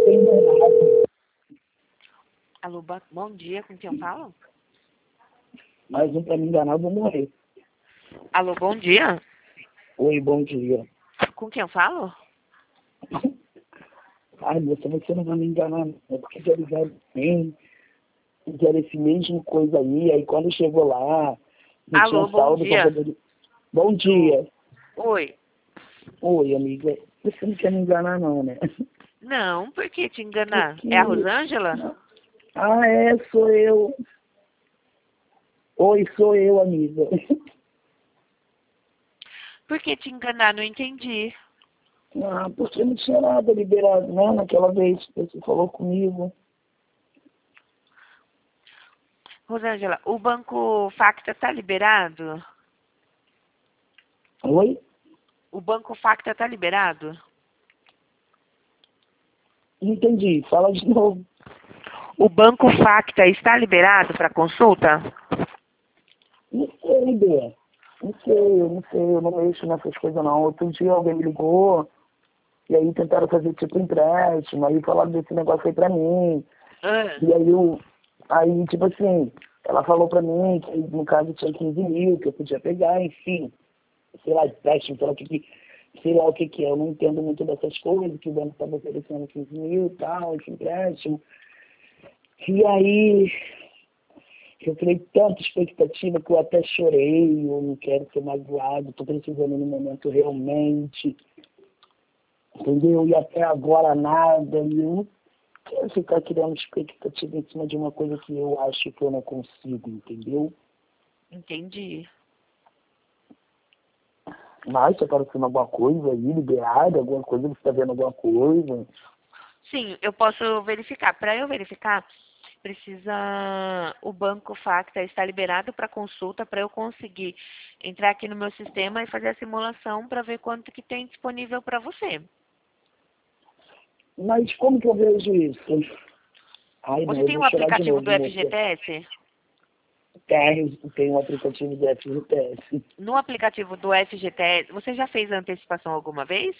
Tem enganado. Alô, bom dia, com quem eu falo? Mais um pra me enganar, eu vou morrer. Alô, bom dia, Oi, bom dia. com quem eu falo? Ai, moça, você não vai me enganar, não. É porque já ligaram bem, fizeram esse mesmo coisa aí quando chegou lá, não tinha Alô, bom saldo pra dia. poder... Bom dia. Oi. Oi, amiga. Você não quer me enganar, não, né? Não, por que te enganar? É a Porque... Rosângela? Ah, é, sou eu. Oi, sou eu, amiga. Por que te enganar? Não entendi. Ah, porque não tinha nada liberado, né? Naquela vez que você falou comigo. Rosângela, o Banco Facta tá liberado? Oi? O Banco Facta tá liberado? Não entendi. Fala de novo. O Banco Facta está liberado para consulta? Não sei, Bê. Eu não mexo nessas coisas não. Outro dia alguém me ligou, e aí tentaram fazer tipo empréstimo, aí falaram desse negócio aí pra mim. Ah, E aí tipo assim, ela falou pra mim que no caso tinha 15 mil, que eu podia pegar, enfim, sei lá, empréstimo, sei lá o que que é, eu não entendo muito dessas coisas, que o banco estava oferecendo 15 mil e tal, esse empréstimo. E aí, eu criei tanta expectativa que eu até chorei, eu não quero ser magoado, estou precisando no momento realmente, entendeu? E até agora nada, e eu não quero ficar criando expectativa em cima de uma coisa que eu acho que eu não consigo, entendeu? entendi. Mas você aparecendo alguma coisa aí, liberada, alguma coisa, você está vendo alguma coisa? Sim, eu posso verificar. Para eu verificar, precisa o Banco Facta estar liberado para consulta para eu conseguir entrar aqui no meu sistema e fazer a simulação para ver quanto que tem disponível para você. Mas como que eu vejo isso? Ai, não, Você eu tem vou um chorar de aplicativo novo, do moça. FGTS? Tem um aplicativo do FGTS. No aplicativo do FGTS, você já fez a antecipação alguma vez?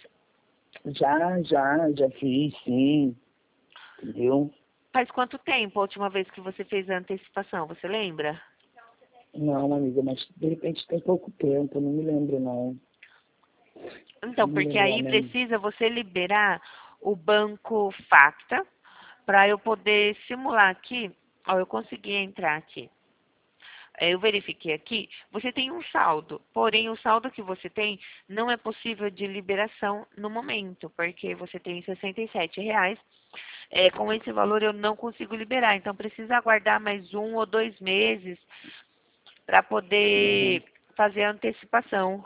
Já fiz, sim, entendeu? Faz quanto tempo a última vez que você fez a antecipação? Você lembra? Não, amiga, mas de repente tem pouco tempo, não me lembro não. Então, Não me porque lembro lá aí mesmo. precisa você liberar o Banco Facta para eu poder simular aqui. Ó, eu consegui entrar aqui. Eu verifiquei aqui, você tem um saldo, porém o saldo que você tem não é possível de liberação no momento, porque você tem R$ 67. Com esse valor eu não consigo liberar, então precisa aguardar mais 1 ou 2 meses para Uhum. poder fazer a antecipação.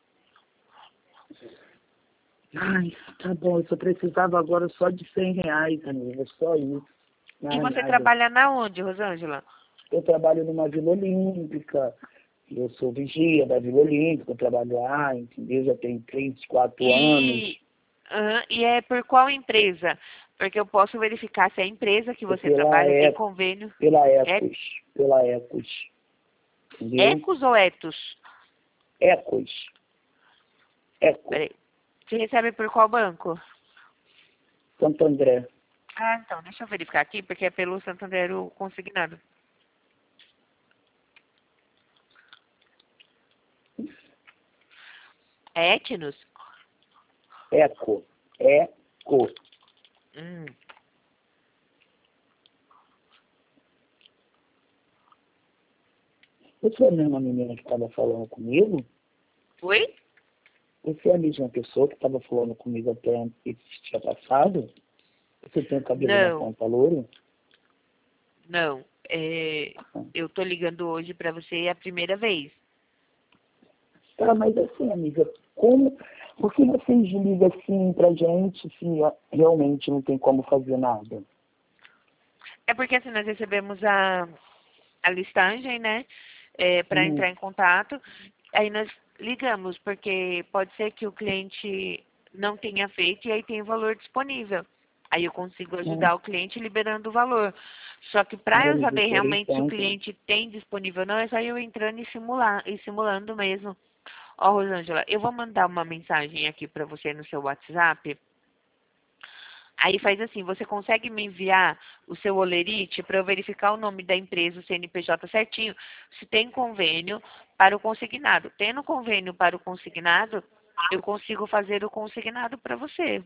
Ai, tá bom, eu só precisava agora só de R$ 100, amiga, só isso. E Mais você nada. trabalha na onde, Rosângela? Eu trabalho numa Vila Olímpica, eu sou vigia da Vila Olímpica, eu trabalho lá, entendeu? Já tem 3, 4 anos. E é por qual empresa? Porque eu posso verificar se a empresa que É você trabalha tem convênio. pela É Ecos, entendeu? Ecos ou Etos? Ecos, Eco, Peraí. Você recebe por qual banco? Santo André. Ah, então, deixa eu verificar aqui, porque é pelo Santander o consignado. É Etnos? Eco, Eco. Hum. Você é a mesma menina que estava falando comigo? Oi? Você é a mesma pessoa que estava falando comigo até esse dia passado? Você tem o cabelo na Não, ponta louro? não. Eu tô ligando hoje pra você a primeira vez. Tá, mas assim, amiga, por que vocês ligam assim pra gente se realmente não tem como fazer nada? É porque assim, nós recebemos a listagem, né? Para Hum, entrar em contato. Aí nós ligamos, porque pode ser que o cliente não tenha feito e aí tem o valor disponível. Aí eu consigo hum, ajudar o cliente liberando o valor. Só que para ai, eu amiga, eu saber chorei realmente se o tanto. cliente tem disponível ou não, é só eu entrando e simulando mesmo. Ó, Rosângela, eu vou mandar uma mensagem aqui para você no seu WhatsApp. Aí faz assim, você consegue me enviar o seu holerite para eu verificar o nome da empresa, o CNPJ certinho, se tem convênio para o consignado. Tendo convênio para o consignado, eu consigo fazer o consignado para você.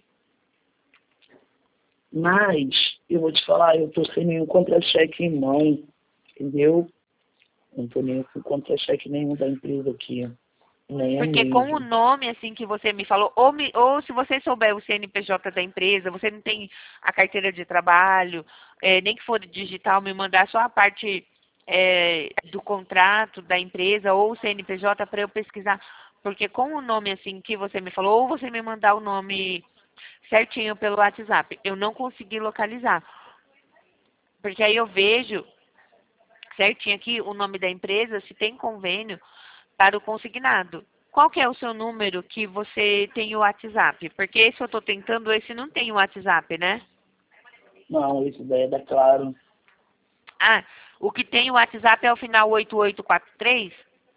Mas, eu vou te falar, eu tô sem nenhum contra-cheque em mão, entendeu? Não tô nem com contra-cheque nenhum da empresa aqui. Nem é Porque com o mesmo. nome, assim, que você me falou, ou se você souber o CNPJ da empresa, você não tem a carteira de trabalho, nem que for digital, me mandar só a parte do contrato da empresa ou o CNPJ para eu pesquisar. Porque com o nome, assim, que você me falou, ou você me mandar o nome certinho pelo WhatsApp, eu não consegui localizar. Porque aí eu vejo certinho aqui o nome da empresa, se tem convênio para o consignado. Qual que é o seu número que você tem o WhatsApp? Porque esse eu estou tentando, esse não tem o WhatsApp, né? Não, isso daí é da Claro. Ah, o que tem o WhatsApp é o final 8843?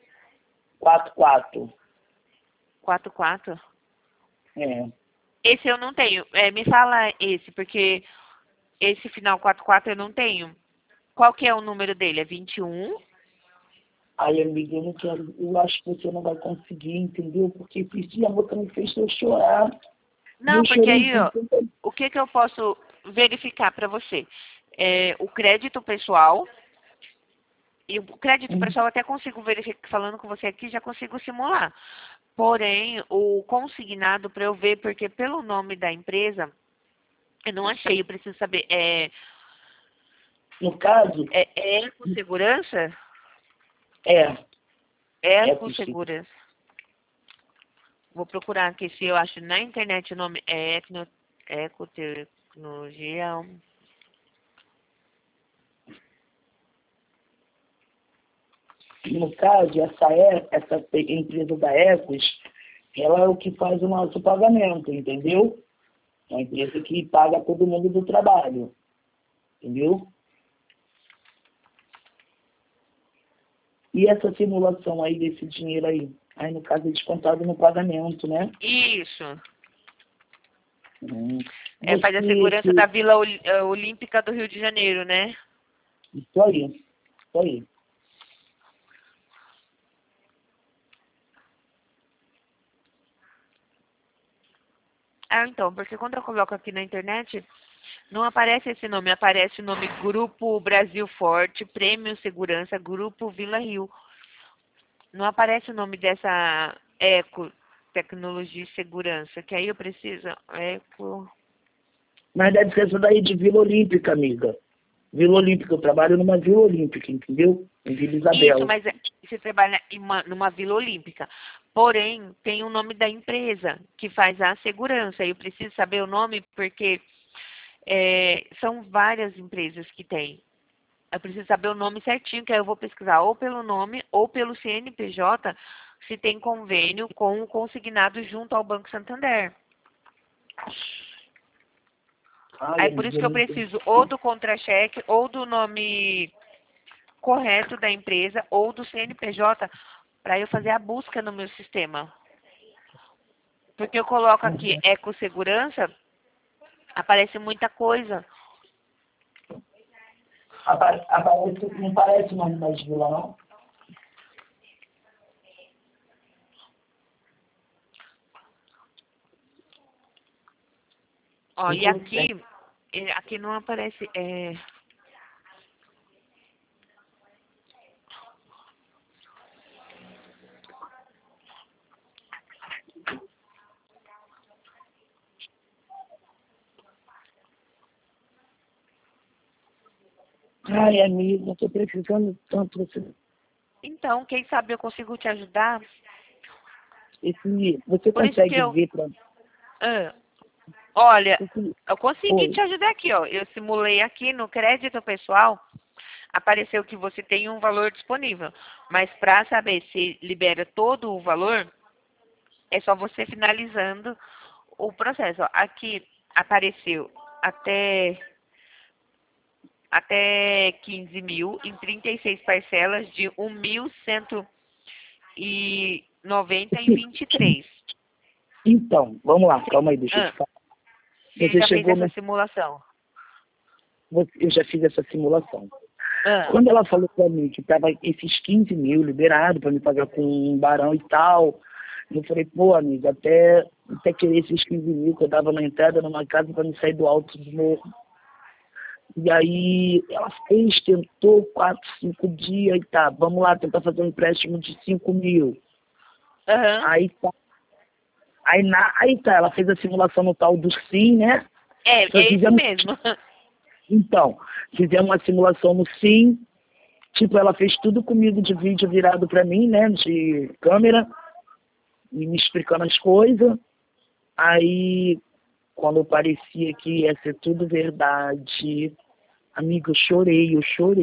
44. 44? É. Esse eu não tenho. Me fala esse, porque esse final 44 eu não tenho. Qual que é o número dele? É 21? Aí, amiga, eu não quero, eu acho que você não vai conseguir, entendeu? Porque esse dia a boca me fez eu chorar. E Não, eu porque chorei aí, com ó, tanta... o que que eu posso verificar para você? O crédito pessoal. E o crédito pessoal eu até consigo verificar, falando com você aqui, já consigo simular. Porém, o consignado para eu ver, porque pelo nome da empresa, eu não achei, eu preciso saber. No caso, Eco Segurança? é Eco possível. Segurança. Vou procurar aqui se eu acho na internet o nome Ecotecnologia. No caso, essa empresa da Ecos, ela é o que faz o nosso pagamento, entendeu? É uma empresa que paga todo mundo do trabalho, entendeu? E essa simulação aí desse dinheiro aí? Aí, no caso, é descontado no pagamento, né? Isso. Hum. Faz a segurança da Vila Olímpica do Rio de Janeiro, né? Isso aí, isso aí. Então, porque quando eu coloco aqui na internet, não aparece esse nome, aparece o nome Grupo Brasil Forte, Prêmio Segurança, Grupo Vila Rio. Não aparece o nome dessa Eco Tecnologia e Segurança, que aí eu preciso. Eco. Mas deve ser essa daí de Vila Olímpica, amiga. Vila Olímpica, eu trabalho numa Vila Olímpica, entendeu? Em Vila Isabel. Isso, mas você trabalha numa Vila Olímpica. Porém, tem o nome da empresa que faz a segurança. Eu preciso saber o nome porque são várias empresas que tem. Eu preciso saber o nome certinho, que aí eu vou pesquisar ou pelo nome ou pelo CNPJ, se tem convênio com o consignado junto ao Banco Santander. Ai, Aí por isso amiga, que eu preciso ou do contra-cheque, ou do nome correto da empresa, ou do CNPJ, para eu fazer a busca no meu sistema. Porque eu coloco aqui Ecossegurança, aparece muita coisa. não parece o nome mais Vila, não? Ó, e aqui não aparece. Ai, amiga, eu tô precisando tanto você. Então, quem sabe eu consigo te ajudar. Você Por isso que consegue eu. ver pra... Olha, Esse, eu consegui oi. te ajudar aqui, ó. Eu simulei aqui no crédito pessoal, apareceu que você tem um valor disponível. Mas para saber se libera todo o valor, é só você finalizando o processo. Ó. Aqui apareceu até 15 mil em 36 parcelas de 1.190 e 23. Então, vamos lá, calma aí, deixa eu te falar. Você já fez essa simulação? Eu já fiz essa simulação. Ah. Quando ela falou pra mim que tava esses 15 mil liberado para me pagar com um barão e tal, eu falei, pô, amiga, até querer esses 15 mil que eu dava na entrada numa casa para me sair do alto do morro. E aí ela fez, tentou 4, 5 dias e tá, vamos lá tentar fazer um empréstimo de 5 mil. Uhum. Aí tá, ela fez a simulação no tal do SIM, né? É isso mesmo. Então, fizemos uma simulação no SIM, tipo, ela fez tudo comigo de vídeo virado pra mim, né, de câmera, e me explicando as coisas. Aí, quando parecia que ia ser tudo verdade, amiga, eu chorei.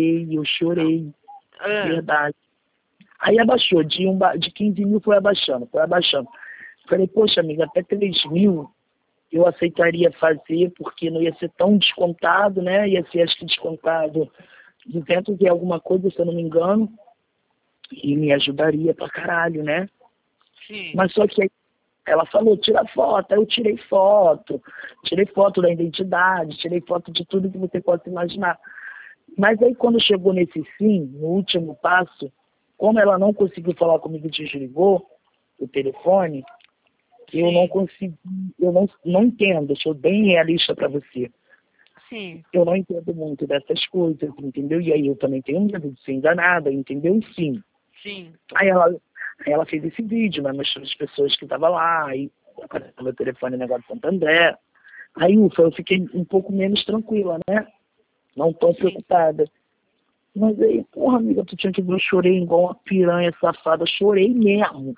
Verdade. Aí abaixou, de 15 mil foi abaixando. Falei, poxa, amiga, até 3 mil eu aceitaria fazer, porque não ia ser tão descontado, né? Ia ser, acho que, descontado 200 e alguma coisa, se eu não me engano, e me ajudaria pra caralho, né? Sim. Mas só que aí ela falou, tira foto. Aí eu tirei foto da identidade, tirei foto de tudo que você possa imaginar. Mas aí quando chegou nesse fim, no último passo, como ela não conseguiu falar comigo, desligou o telefone, eu não consegui, eu não entendo, sou bem realista para você. Sim. Eu não entendo muito dessas coisas, entendeu? E aí eu também tenho medo de ser enganada, entendeu? Enfim. Sim. Aí ela fez esse vídeo, né? Mostrando as pessoas que estavam lá, aí apareceu meu telefone negócio de Santo André. Aí, ufa, eu fiquei um pouco menos tranquila, né? Não tão preocupada. Mas aí, porra, amiga, tu tinha que ver, eu chorei igual uma piranha safada, chorei mesmo.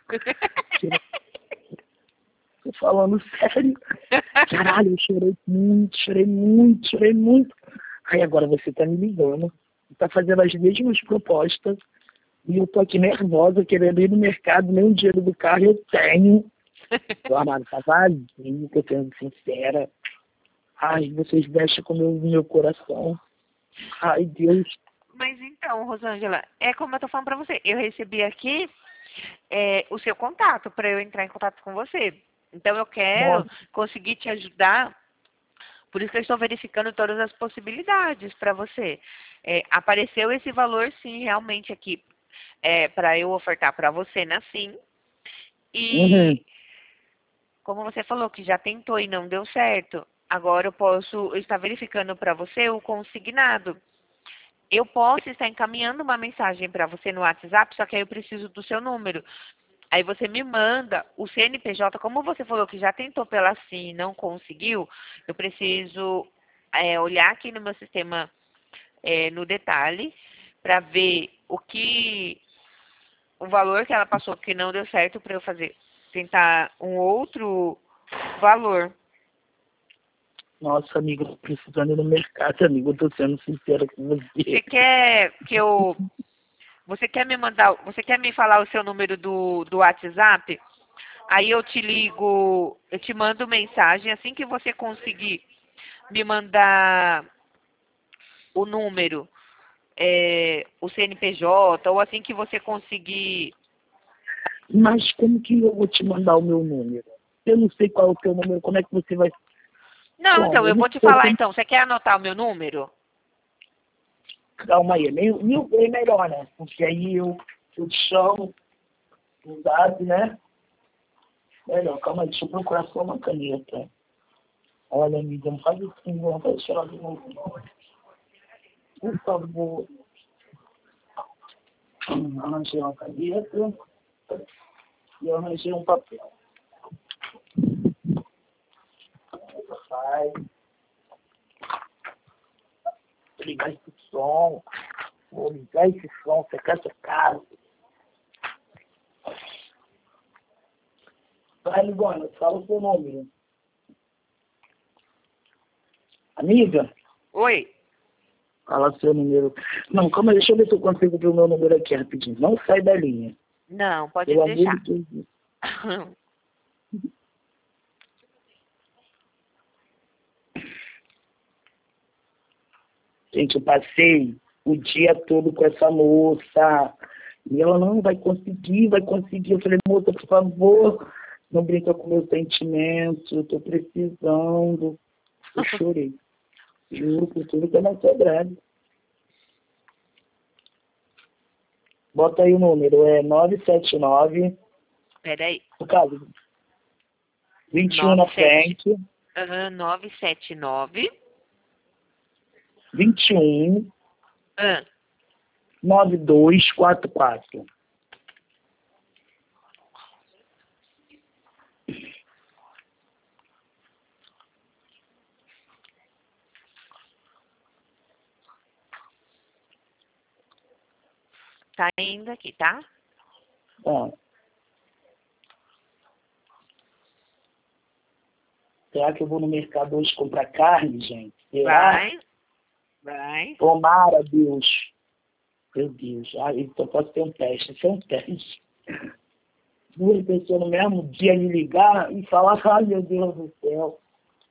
Tô falando sério. Caralho, eu chorei muito. Aí agora você tá me ligando, tá fazendo as mesmas propostas, e eu tô aqui nervosa, querendo ir no mercado, nem o dinheiro do carro eu tenho. O armário tá vazio, tô sendo sincera. Ai, vocês mexem com o meu coração. Ai, Deus. Mas então, Rosângela, é como eu tô falando pra você, eu recebi aqui o seu contato para eu entrar em contato com você. Então eu quero conseguir te ajudar, por isso que eu estou verificando todas as possibilidades para você. Apareceu esse valor sim, realmente aqui, para eu ofertar para você na Sim. E como você falou que já tentou e não deu certo, agora eu posso estar verificando para você o consignado. Eu posso estar encaminhando uma mensagem para você no WhatsApp, só que aí eu preciso do seu número. Aí você me manda o CNPJ, como você falou que já tentou pela SIM e não conseguiu, eu preciso olhar aqui no meu sistema no detalhe para ver o valor que ela passou que não deu certo para eu tentar um outro valor. Nossa, amiga, eu tô precisando ir no mercado, amigo, eu tô sendo sincera com você. Você quer me falar o seu número do WhatsApp? Aí eu te ligo, eu te mando mensagem, assim que você conseguir me mandar o número, o CNPJ, ou assim que você conseguir. Mas como que eu vou te mandar o meu número? Eu não sei qual é o teu número, como é que você vai... Não, então, eu vou te falar então. Você quer anotar o meu número? Calma aí, mil vezes melhor, né? Porque aí eu te chamo, no zap, né? Melhor, calma aí, deixa eu procurar só uma caneta. Olha, amiga, não faz assim, não faz chorar de novo. Por favor. Arranjei uma caneta e eu arranjei um papel. Vai. Vou ligar esse som. Secar essa casa. Vai, Ligona, fala o seu nome. Amiga? Oi. Fala seu número. Não, calma aí, deixa eu ver se eu consigo ver o meu número aqui rapidinho. Não sai da linha. Não, pode deixar. Gente, eu passei o dia todo com essa moça. E ela não vai conseguir. Eu falei, moça, por favor, não brinca com meus sentimentos, eu tô precisando. Eu chorei. Juro por tudo que é mais sagrado. Bota aí o número, é 979, Peraí. no caso, 21 na 97. frente, 979. 21, Ah, 9244. tá indo aqui, tá? Tá. Será que eu vou no mercado hoje comprar carne, gente? Será? Vai. Vai. Tomara, Deus. Meu Deus. Ah, então pode ter um teste. Isso é um teste. Duas pessoas no mesmo dia me ligar e falar, ai meu Deus do céu.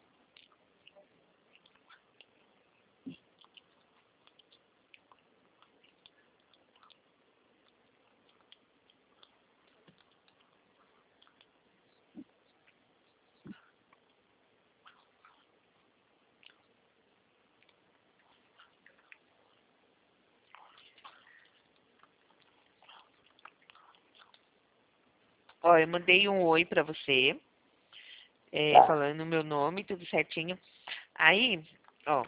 Ó, eu mandei um oi pra você, Tá. falando o meu nome, tudo certinho. Aí, ó,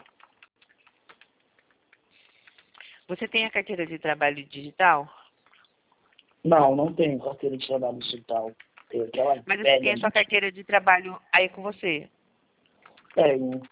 você tem a carteira de trabalho digital? Não, não tenho carteira de trabalho digital. Tenho aquela Mas você tem velha a sua ali. carteira de trabalho aí com você. Tenho.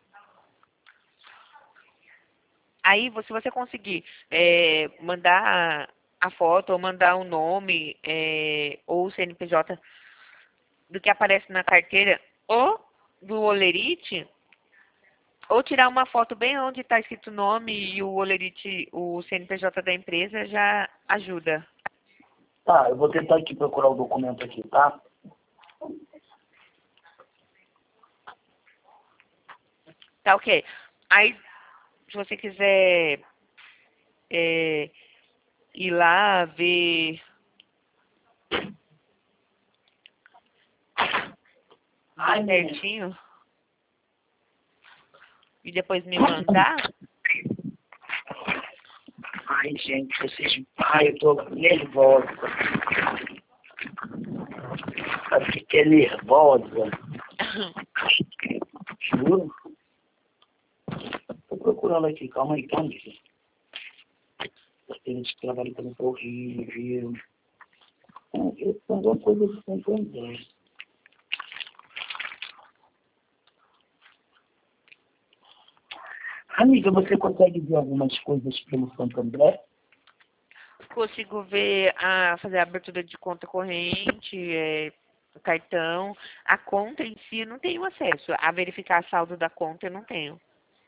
Aí, se você conseguir mandar a foto ou mandar o nome ou o CNPJ do que aparece na carteira ou do Olerite, ou tirar uma foto bem onde está escrito o nome e o Olerite, o CNPJ da empresa, já ajuda. Tá, eu vou tentar aqui procurar o documento aqui, tá? Tá ok. Aí, se você quiser ir lá ver Ai, menina. certinho e depois me mandar, Ai, gente, vocês... Ai, eu tô nervosa. Sabe o que é nervosa? Juro? Tô procurando aqui, calma aí, calma aí. Carteira de trabalho também tá horrível. Eu tenho alguma coisa de Santander. Amiga, você consegue ver algumas coisas pelo Santander? consigo fazer a abertura de conta corrente, cartão. A conta em si eu não tenho acesso. A verificar saldo da conta eu não tenho.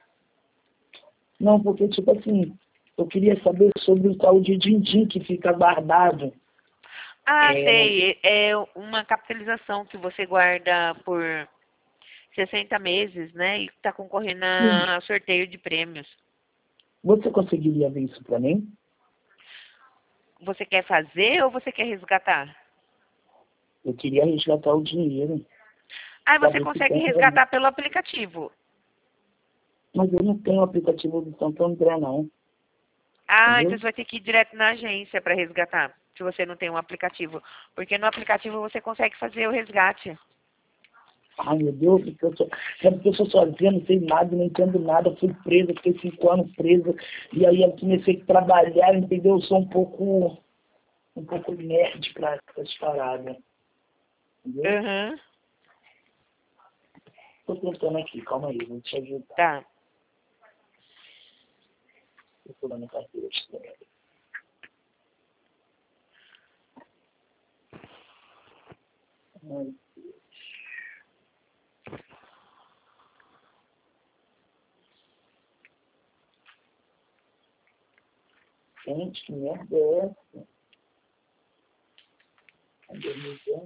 Não, porque, tipo assim, eu queria saber sobre o tal de din-din que fica guardado. Ah, sei. É uma capitalização que você guarda por 60 meses, né? E está concorrendo a sorteio de prêmios. Você conseguiria ver isso pra mim? Você quer fazer ou você quer resgatar? Eu queria resgatar o dinheiro. Ah, Pra você ver se consegue tem. resgatar pelo aplicativo. Mas eu não tenho aplicativo do Santander, não. Ah, então Entendeu? você vai ter que ir direto na agência para resgatar, se você não tem um aplicativo. Porque no aplicativo você consegue fazer o resgate. Ai, meu Deus, é porque eu sou sozinha, não sei nada, não entendo nada, fui presa, fiquei 5 anos presa, e aí eu comecei a trabalhar, entendeu? Eu sou um pouco nerd pra essas paradas, entendeu? Uhum, Tô tentando aqui, calma aí, vou te ajudar. tá. Tô pulando a carteira de trabalho. Ai, gente, que merda é essa? Cadê meu Deus?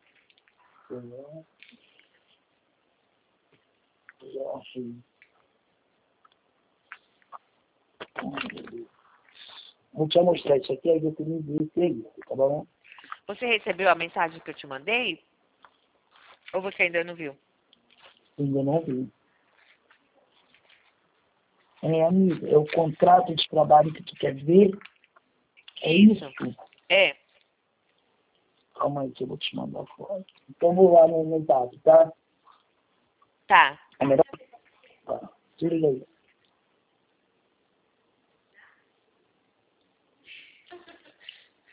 Já achei. Ai, meu Deus. Vou te mostrar isso aqui, aí você me diz se é isso, tá bom? Você recebeu a mensagem que eu te mandei? Ou você ainda não viu? Ainda não vi. Amiga, é o contrato de trabalho que tu quer ver? É isso? É. Calma aí que eu vou te mandar foto. Então vou lá no dado, tá? Tá. É melhor? Tá. Tira aí.